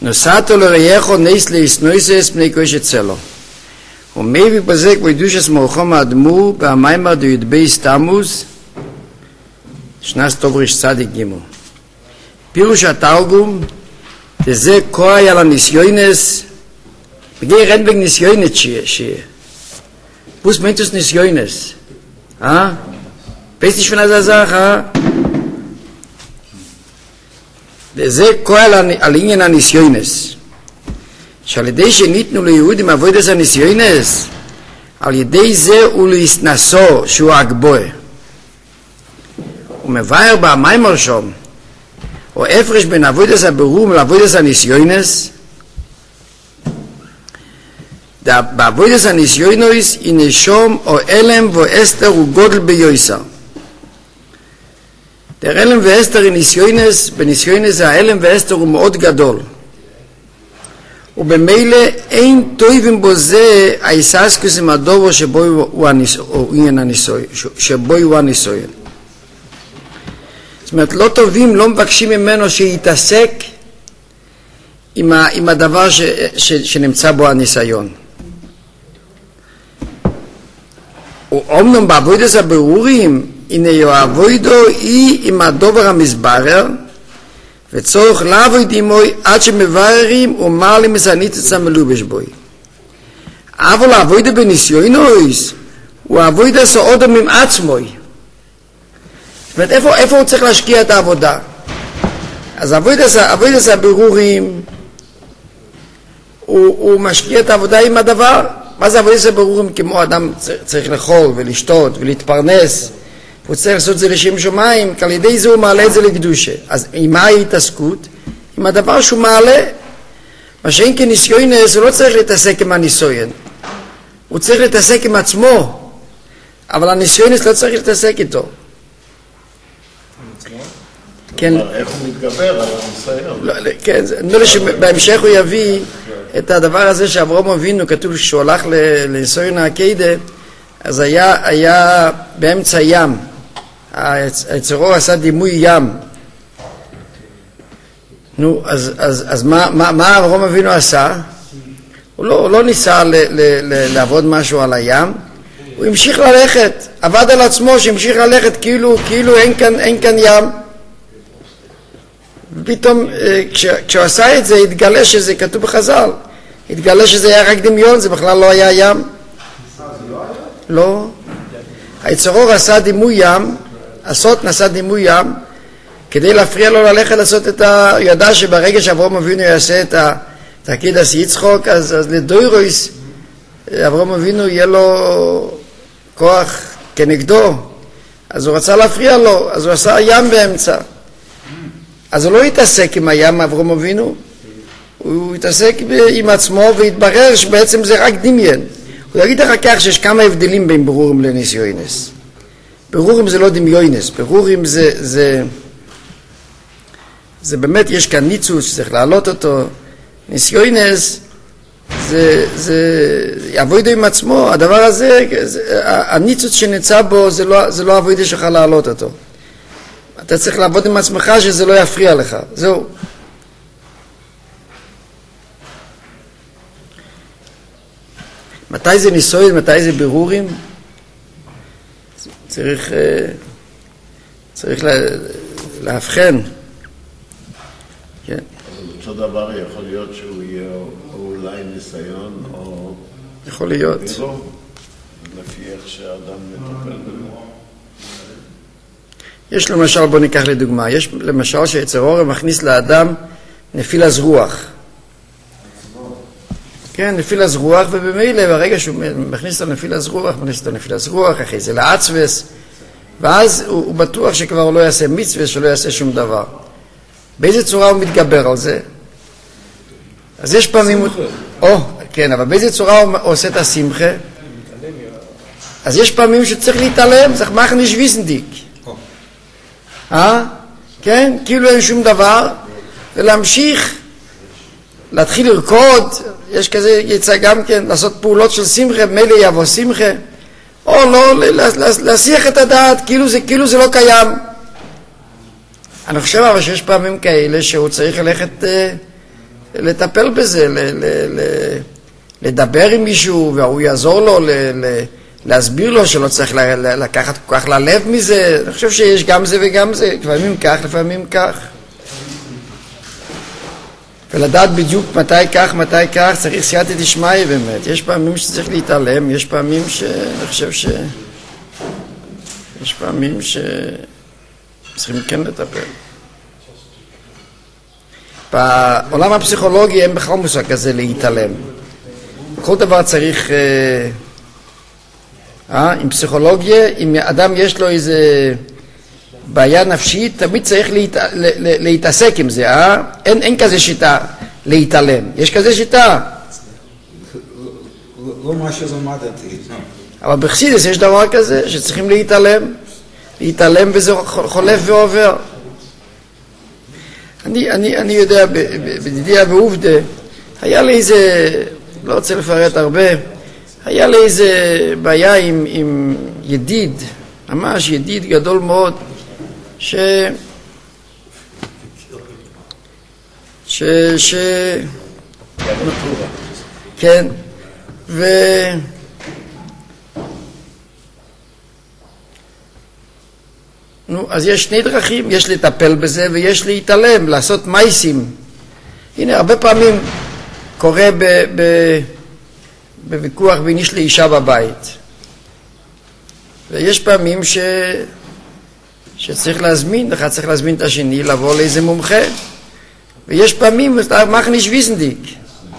נוסעתו לרייכו נס להסנויסס פני קושי צלו. ומי בפזק וידושס מורחום האדמו"ר והמיימר די"ב תמוז שנס טובריש צדיק גימו. פירוש התרגום זה כוי על הניסיונס בגלל רנבג ניסיונס שיהיה. פוס מנטוס ניסיונס. פייסטיש פנה זה הזך, זה כוי על עניין הניסיונס. שעל ידי שניתנו ליהודים עבודת הניסיונס, על ידי זה הוא להסנסו שהוא הגבוה. הוא מבאר במיימר שם, או הפרש בין עבודת הבירור לעבודת הניסיונס, בעבודת הניסיונס הנה שום או אלם ואסתר הוא גודל ביוסר. der אלם ואסתר הניסיונס, בניסיונס האלם ואסתר הוא מאוד גדול. ובמילא אין טויבים בו זה היססקוס עם הדובו שבו הוא הניסויין. זאת אומרת, לא טובים, לא מבקשים ממנו שיתעסק עם הדבר שנמצא בו הניסיון. ואומנם בעבודת הבירורים, הנה יעבודו היא עם הדובר המסברר, וצורך לעבוד עמוי עד שמבררים ומעלים את הניצוץ המלובש בוי. אבל העבודה בניסיונוס הוא העבודה סעודם עם עצמוי. זאת אומרת, איפה הוא צריך להשקיע את העבודה? אז עבודת הבירורים הוא משקיע את העבודה עם הדבר. מה זה עבודת הבירורים? כמו אדם צריך לאכול ולשתות ולהתפרנס, הוא צריך לעשות את זה לשם שמיים, כי על ידי זה הוא מעלה את זה לקדושה. אז עם מה ההתעסקות? עם הדבר שהוא מעלה. מה שאין כניסיונס, הוא לא צריך להתעסק עם הניסיון. הוא צריך להתעסק עם עצמו. אבל הניסיונס לא צריך להתעסק איתו. כן. איך הוא מתגבר על הניסיון? כן, נראה לי שבהמשך הוא יביא את הדבר הזה שאברהם אבינו, כתוב שהוא הלך לניסיון העקדה, אז היה באמצע ים. היצרו עשה דימוי ים. נו, אז מה אברהם אבינו עשה? הוא לא ניסה לעבוד משהו על הים, הוא המשיך ללכת, עבד על עצמו שהמשיך ללכת כאילו אין כאן ים. ופתאום כשהוא עשה את זה התגלה שזה כתוב בחז"ל, התגלה שזה היה רק דמיון, זה בכלל לא היה ים. לא. היצרור עשה דימוי ים, הסוט נעשה דימוי ים, כדי להפריע לו ללכת לעשות את הוא ידע שברגע שאברהם אבינו יעשה את העקידת יצחק, אז לדוירוס אברהם אבינו יהיה לו כוח כנגדו, אז הוא רצה להפריע לו, אז הוא עשה ים באמצע. אז הוא לא התעסק עם הים אברהם אבינו, הוא התעסק עם עצמו והתברר שבעצם זה רק דמיין. הוא יגיד לך כך שיש כמה הבדלים בין ברורים לניסיונס. ברורים זה לא דמיונס, ברורים זה באמת יש כאן ניצוץ שצריך להעלות אותו. ניסיונס זה עבודה עם עצמו, הדבר הזה, הניצוץ שנמצא בו זה לא עבודה שלך להעלות אותו. אתה צריך לעבוד עם עצמך שזה לא יפריע לך, זהו. מתי זה ניסויים, מתי זה בירורים? צריך להבחן. כן. אותו דבר יכול להיות שהוא יהיה אולי ניסיון או... יכול להיות. בירור, לפי איך שהאדם מטפל בזה. יש למשל, בוא ניקח לדוגמה, יש למשל שיצר אור מכניס לאדם נפילת רוח. כן, נפילת רוח, ובמילא ברגע שהוא מכניס את הנפילת רוח, אחרי זה לעצבס, ואז הוא בטוח שכבר לא יעשה מצווה, שלא יעשה שום דבר. באיזה צורה הוא מתגבר על זה? אז יש פעמים... כן, אבל באיזה צורה הוא עושה את השמחה? אז יש פעמים שצריך להתעלם, צריך מחניש ויסנדיק. כן, כאילו אין שום דבר, ולהמשיך, להתחיל לרקוד, יש כזה יצא גם כן, לעשות פעולות של שמחה, מילא יבוא שמחה, או לא, להסיח את הדעת, כאילו זה לא קיים. אני חושב אבל שיש פעמים כאלה שהוא צריך ללכת לטפל בזה, לדבר עם מישהו, והוא יעזור לו, להסביר לו שלא צריך לקחת כל כך ללב מזה. אני חושב שיש גם זה וגם זה, לפעמים כך, לפעמים כך. ולדעת בדיוק מתי כך, מתי כך, צריך סייעתא דשמיא באמת. יש פעמים שצריך להתעלם, יש פעמים שאני חושב יש פעמים שצריכים כן לטפל. בעולם הפסיכולוגי אין בכלל מושג כזה להתעלם. כל דבר צריך, עם פסיכולוגיה, אם אדם יש לו איזה בעיה נפשית, תמיד צריך להתעסק עם זה, אין כזה שיטה להתעלם. יש כזה שיטה. לא מה שלמדתי. אבל בחסידות יש דבר כזה שצריכים להתעלם וזה חולף ועובר. אני יודע, בדידיה ועובדה, היה לי איזה, לא רוצה לפרט הרבה, היה לי איזה בעיה עם ידיד, ממש ידיד גדול מאוד, כן, אז יש שני דרכים, יש לטפל בזה ויש להתעלם, לעשות מייסים. הנה, הרבה פעמים קורה בוויכוח בין איש לאישה בבית. ויש פעמים שצריך להזמין, אחד צריך להזמין את השני, לבוא לאיזה מומחה. ויש פעמים, מach nicht wissentlich.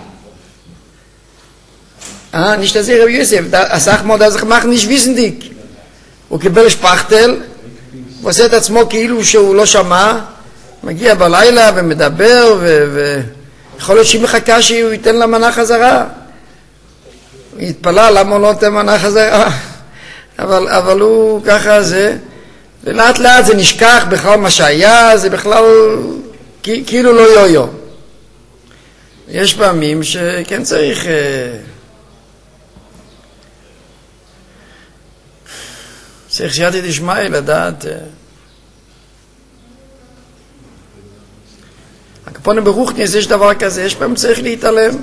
nicht das Reb Yosef, sag mal, das mach nicht wissentlich. הוא קיבל שפכטל, הוא עושה את עצמו כאילו שהוא לא שמע, מגיע בלילה ומדבר, ויכול להיות שהיא מחכה שהוא ייתן לה מנה חזרה. הוא יתפלא למה הוא לא נותן מנה חזרה, אבל הוא ככה זה, ולאט לאט זה נשכח בכלל מה שהיה, זה בכלל כאילו לא יו-יו. יש פעמים שכן צריך סייעתא דשמיא לדעת. הקפונים ברוחניס יש דבר כזה, יש פעמים צריך להתעלם.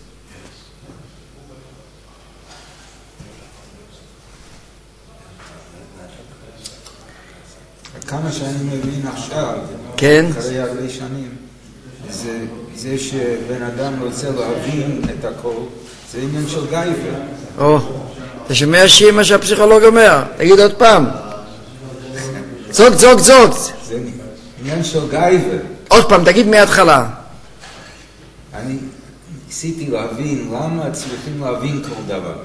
כמה שאני מבין עכשיו, כן. אחרי הרבה שנים, זה שבן אדם רוצה להבין את הכל, זה עניין של גייבר. אתה שומע מה שהפסיכולוג אומר? תגיד עוד פעם. זוג. זה עניין של גייבר. עוד פעם, תגיד מההתחלה. אני ניסיתי להבין למה צריכים להבין כל דבר.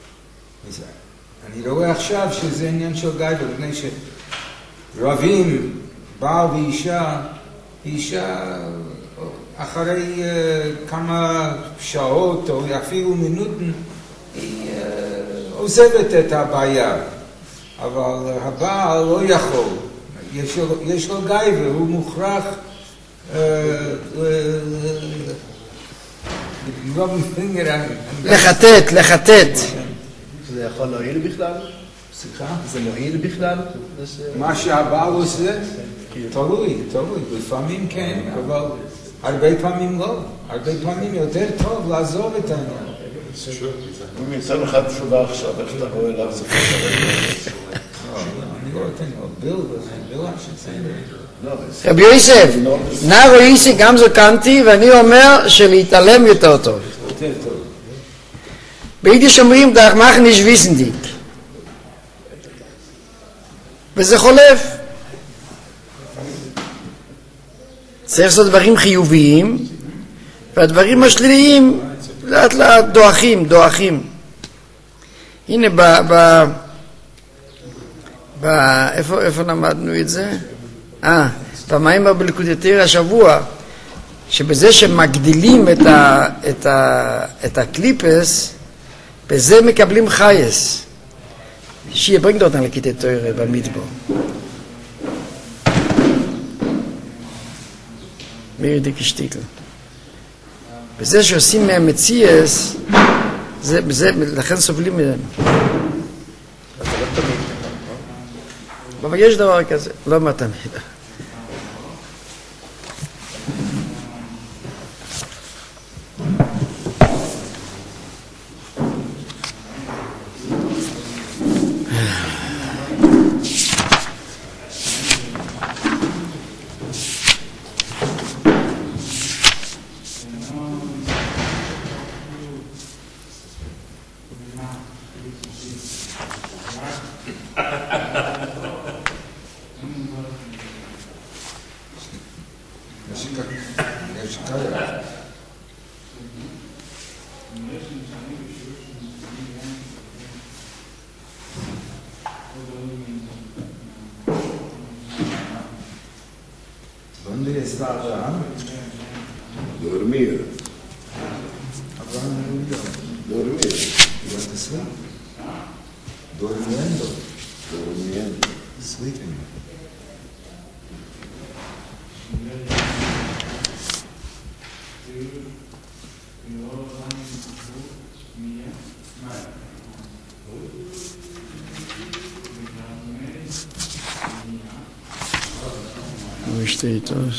אני רואה עכשיו שזה עניין של גייבר, לפני שרבים, בעל ואישה, אחרי כמה שעות או אפילו מינוטים, היא עוזבת את הבעיה, אבל הבעל לא יכול, יש לו גייבר, הוא מוכרח לחטט. זה יכול להועיל בכלל? סליחה? זה מועיל בכלל? מה שהבעל עושה? תלוי, לפעמים כן, אבל הרבה פעמים לא. הרבה פעמים יותר טוב לעזוב את העניין. אם יצא לך תשובה עכשיו, איך אתה רואה אליו זה אני לא אתן לו ביל שצריך. רבי יוסף, נער רואיסי גם זקנתי, ואני אומר שלהתעלם יותר טוב. יותר טוב. ביידיש אומרים דאך mach nicht wissentlich. וזה חולף. צריך לעשות דברים חיוביים, והדברים השליליים לאט לאט דועכים. הנה איפה למדנו את זה? במאמר בליקוטי תורה השבוע, שבזה שמגדילים את הקליפס, בזה מקבלים חייס. שיברינג אותם לקטעי תורה במדבר. מאיר דיקי שטיקל. בזה שעושים מהם מציאס, לכן סובלים מהם. אבל יש דבר כזה, לא מה תמיד. יש כאלה. ¿Dónde está Abraham? Dormir. Abraham murió. Dormir. Went to sleep. Durmiendo. Durmiendo. Sleeping. Wo steht das?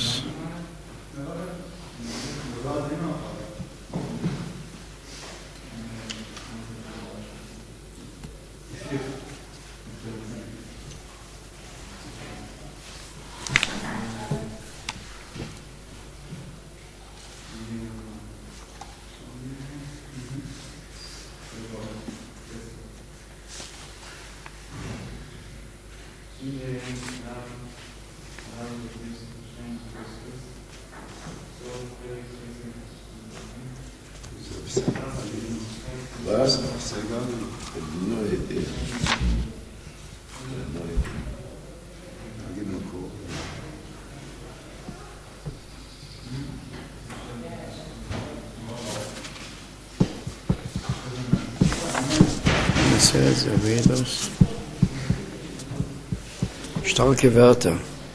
Was? No idea. I'll give him a call. Azevedos. Starke Wörter.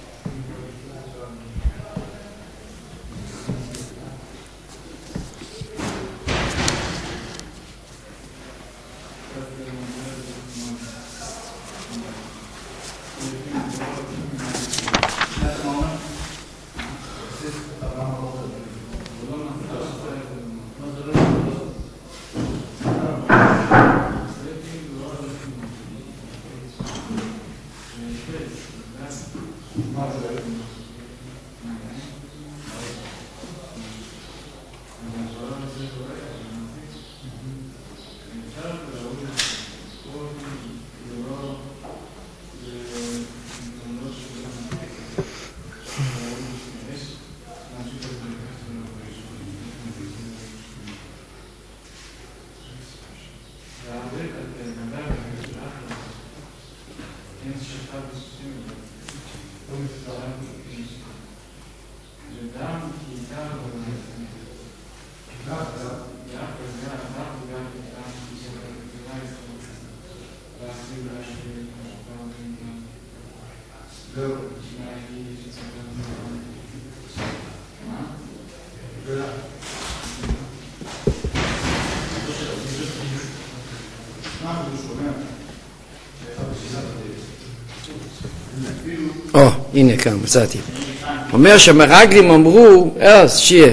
הנה כאן, מצאתי. אומר שהמרגלים אמרו, שיהיה.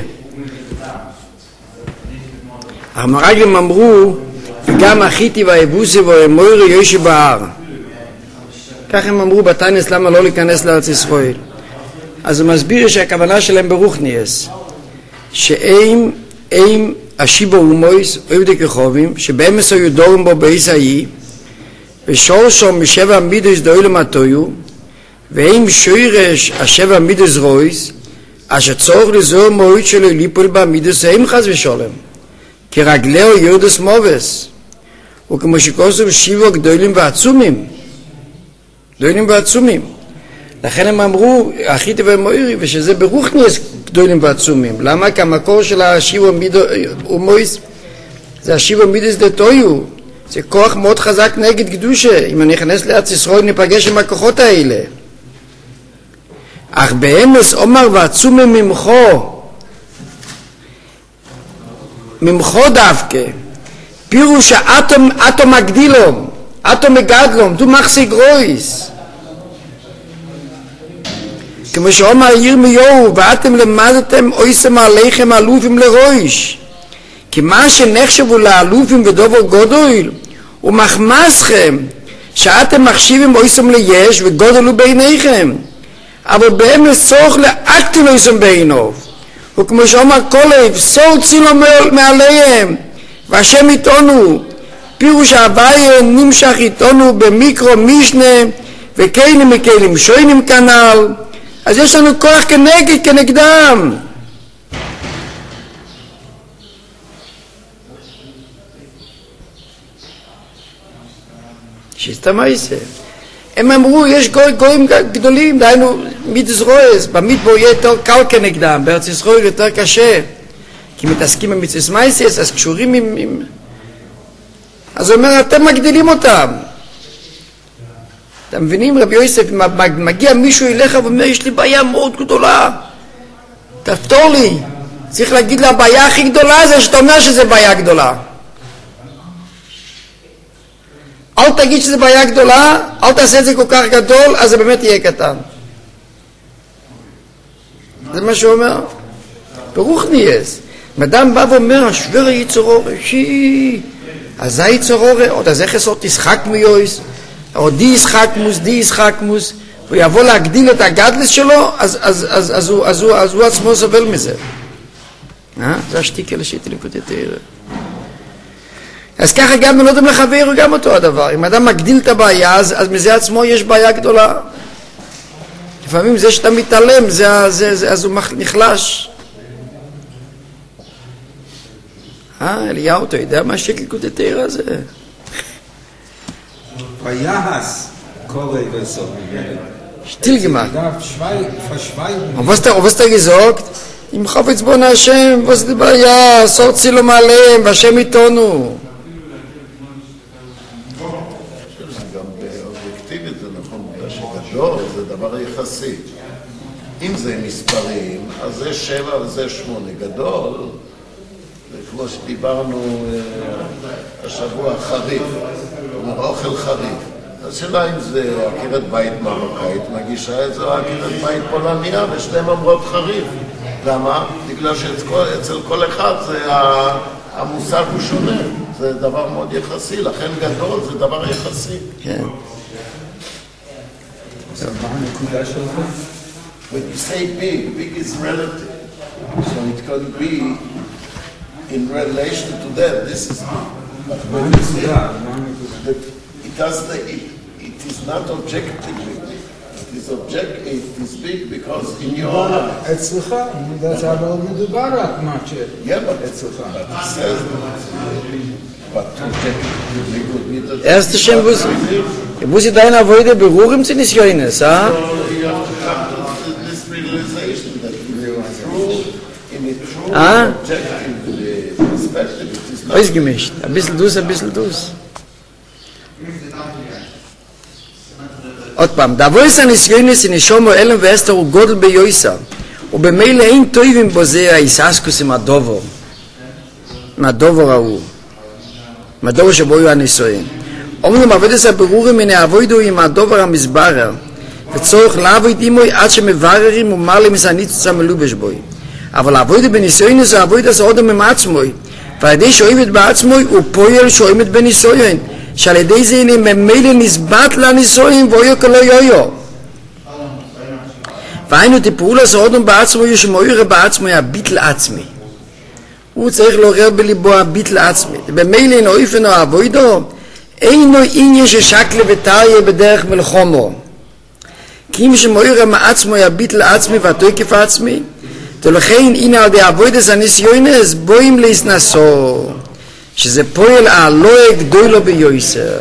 המרגלים אמרו, וגם החיתי והיבוסי והמוירי יושי בהר. כך הם אמרו בתנ"ס, למה לא להיכנס לארץ ישראל. אז הוא מסביר שהכוונה שלהם ברוכניאס, שאם השיבו ומויס, עובדי כחובים, שבאמס היו דורם בו בעיסאי, ושורשו משבע מידוס דוי למטויו, ואם שוירש השבע מידוס רויס, אשר צורך לזור מועד שלו ליפול במידוס הם חס ושולם, כי רגלהו יורדס מובס, וכמו שכוסם שיבו גדולים ועצומים, גדולים ועצומים. לכן הם אמרו, החיתי ומוירי, ושזה ברוכניאס גדולים ועצומים. למה? כי המקור של השיבו ומויס, זה השיבו מידוס דתויו, זה כוח מאוד חזק נגד קדושה. אם אני אכנס לארץ ישראל ניפגש עם הכוחות האלה. אך באמס אומר ועצומם ממחו דווקא, פירוש האטום מגדילום, אטום מגדלום, דו מחזיק רויס. כמו שאומר ירמיהו, ואתם למדתם אויסם עליכם אלופים לרויש. כי מה שנחשבו לאלופים ודובר גודל, הוא מחמסכם, שאתם מחשיבים אויסם ליש וגודלו בעיניכם. אבל באמת צורך לאקטים אויסם בעיניו. וכמו שאומר קולב, סור צילו מעליהם, והשם איתנו. פירוש ההוויה נמשך איתנו במיקרו משנה, וכלים מכלים שוינים כנ"ל. אז יש לנו כוח כנגדם. שיסתמייסה. הם אמרו, יש גויים גדולים, דהיינו מידס רויס, במדבור יהיה יותר קל כנגדם, בארץ ישראל יותר קשה, כי מתעסקים עם מידס מייסס, אז קשורים עם... אז הוא אומר, אתם מגדילים אותם. אתם מבינים, רבי יוסף, מגיע מישהו אליך ואומר, יש לי בעיה מאוד גדולה, תפתור לי. צריך להגיד לה, הבעיה הכי גדולה זה שאתה אומר שזה בעיה גדולה. אל תגיד שזה בעיה גדולה, אל תעשה את זה כל כך גדול, אז זה באמת יהיה קטן. זה מה שהוא אומר. ברוך נייס. אדם בא ואומר, השוור היצורו, אז זה היצורו, עוד אז איך עשות תשחק מיועס, או די ישחק מוס, הוא יבוא להגדיל את הגדלס שלו, אז הוא עצמו סובל מזה. זה השתיקה לשיטה לקוטי תאירה. אז ככה גם לא יודעים לחבר גם אותו הדבר. אם אדם מגדיל את הבעיה, אז מזה עצמו יש בעיה גדולה. לפעמים זה שאתה מתעלם, אז הוא נחלש. אליהו, אתה יודע מה שקל קוטי תאירה הזה? ויחס כל בסוף. Still gemacht. Und was der gesagt? Im Chafetz Bon Hashem, was die Baia, sort Zilom Aleim, Hashem itonu. גם באובייקטיבית זה נכון, שגדול זה דבר יחסי. אם זה מספרים, אז זה 7 וזה 8. גדול, זה כמו שדיברנו השבוע, חריף, אוכל חריף. השאלה אם זה עקירת בית מרוקאית, מגישה את זה, או עקירת בית פולניה, ושתיהם אומרות חריף. למה? בגלל שאצל כל אחד המושג הוא שונה. זה דבר מאוד יחסי, לכן גדול זה דבר יחסי. כן. אז מה הנקודה שלך? When you say big is relative. So it can be in relation to that. This is big. But when you say that it is not objectively big. It is big because in your eyes. אצלך, זה אבל מדובר רק מה Yeah, but אצלך. it says but objectively good. Erste Shem, wo sie deine Avoide beruhren sind, ist Joines, So you have to come to this realization that in a true objective perspective it is not. Ausgemischt. Ein bisschen dus. עוד פעם, דאבויס הניסיונס נשומו אלם ואסתר הוא גודל ביועסה, ובמילא אין טויבים בו זה היססקוס עם הדובור, ההוא, מהדובור שבו יהיו הניסויים. אומרים עבודת הבירורים מן העבודו עם הדובר המסברר, וצורך לעבוד עמוי עד שמבררים ומעלים מסניצוץ המלובש בוי. אבל העבודה בניסיונס זה העבודה זה עוד עם עצמוי, ועל ידי שאוהבת בעצמוי הוא פועל שאוהבת בניסיון, שעל ידי זה הנה ממילא נסבט לניסויים ואויו כלא יויו. והיינו תפעול הסעודום בעצמו ישמעוירה בעצמו הביטל עצמי. הוא צריך לעורר בליבו הביטל עצמי. במילא אין אויפן או אבוידו, אינו עניין ששקלה וטריה בדרך מלחומו. כי אם שמעוירה מעצמו הביטל עצמי והתוקף עצמי, ולכן הנה על די אבוידס הניסיונס בואים להסנסו. שזה פועל העלוה גדולו ביועסר.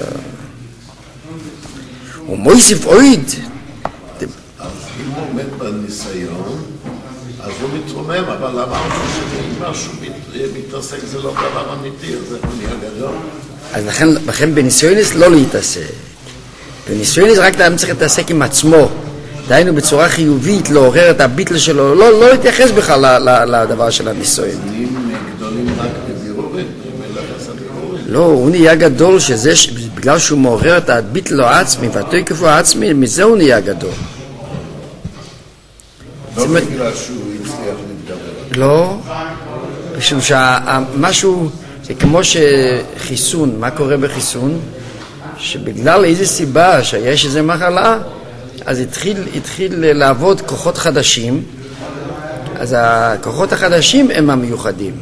ומויסיף אויד. אז אם הוא עומד בניסיון, אז הוא מתרומם, אבל אמרנו שאם משהו מתעסק זה לא דבר אמיתי, אז איך הוא נהיה גדול? אז לכן בניסיונס לא להתעסק. בניסיונס רק אדם צריך להתעסק עם עצמו. דהיינו בצורה חיובית, לעורר את הביטל שלו, לא להתייחס בכלל לדבר של הניסיון. גדולים רק בבירורים? לא, הוא נהיה גדול שזה, בגלל שהוא מעורר את הביטל העצמי והתוקף העצמי, מזה הוא נהיה גדול. לא בגלל שהוא הצליח להתגבר. לא, משום שמשהו, זה כמו שחיסון, מה קורה בחיסון? שבגלל איזו סיבה שיש איזו מחלה, אז התחיל לעבוד כוחות חדשים, אז הכוחות החדשים הם המיוחדים.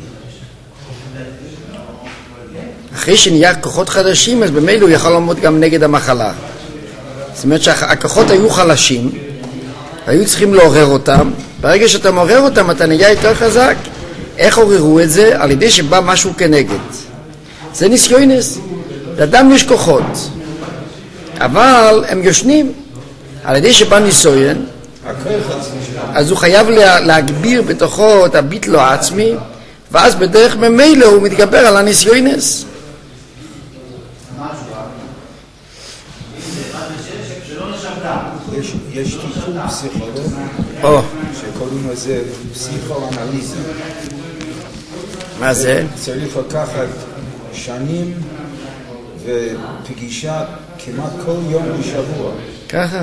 אחרי שנהיה כוחות חדשים, אז במילא הוא יכול לעמוד גם נגד המחלה. זאת אומרת שהכוחות היו חלשים, היו צריכים לעורר אותם. ברגע שאתה מעורר אותם, אתה נהיה יותר חזק. איך עוררו את זה? על ידי שבא משהו כנגד. זה ניסיונס. לאדם יש כוחות. אבל הם יושנים. על ידי שבא ניסויין, אז הוא חייב להגביר בתוכו את הביטלו העצמי, ואז בדרך ממילא הוא מתגבר על הניסיונס. יש טיפול פסיכולוגי שקוראים לזה פסיכואנליזה. מה זה? צריך לקחת שנים ופגישה כמעט כל יום בשבוע. ככה.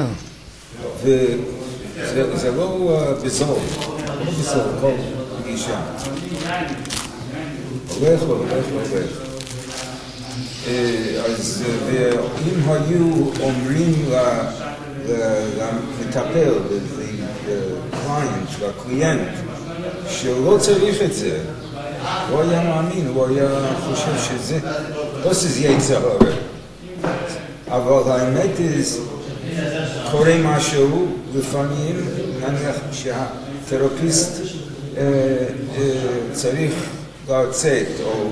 וזה לא בזול, כל פגישה. הולך. אז אם היו אומרים למטפל, לקליינט, שלא צריך את זה, הוא היה מאמין, הוא היה חושב שזה, לא שזה יצר הרי. אבל האמת היא, קורה משהו לפעמים, נניח שהתרפיסט צריך לצאת, או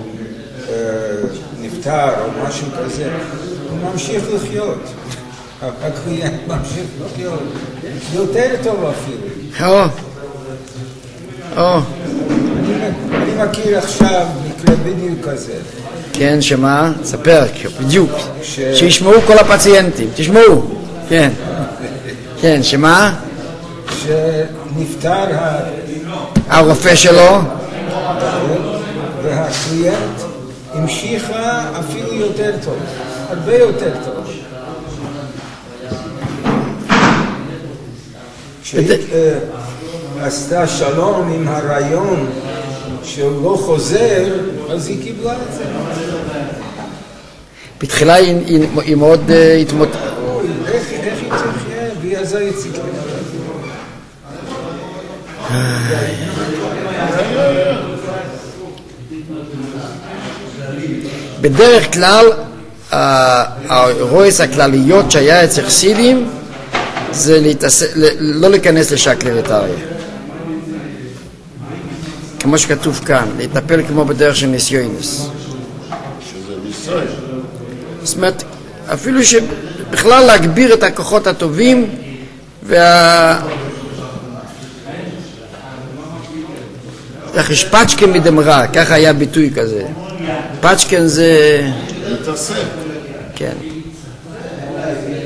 נפטר, או משהו כזה, הוא ממשיך לחיות. הקליינט ממשיך לחיות. יותר טוב אפילו. אני מכיר עכשיו מקרה בדיוק כזה. כן, שמה? ספר, בדיוק. שישמעו כל הפציינטים, תשמעו. כן. כן, שמה? שנפטר הרופא שלו. והקליינט המשיכה אפילו יותר טוב, הרבה יותר טוב. כשהיא עשתה שלום עם הרעיון שהוא לא חוזר, אז היא קיבלה את זה. בתחילה היא מאוד התמוטטה. איך היא תחיה? והיא עזה יציגה. בדרך כלל הרועס הכלליות שהיה אצל חסידים זה לא להיכנס לשקלריטריה, כמו שכתוב כאן, להתנפל כמו בדרך של ניסיונס. שזה ניסיון. זאת אומרת, אפילו שבכלל להגביר את הכוחות הטובים פצ'קן מדמרה, ככה היה ביטוי כזה. פצ'קן זה... להתעסק. כן.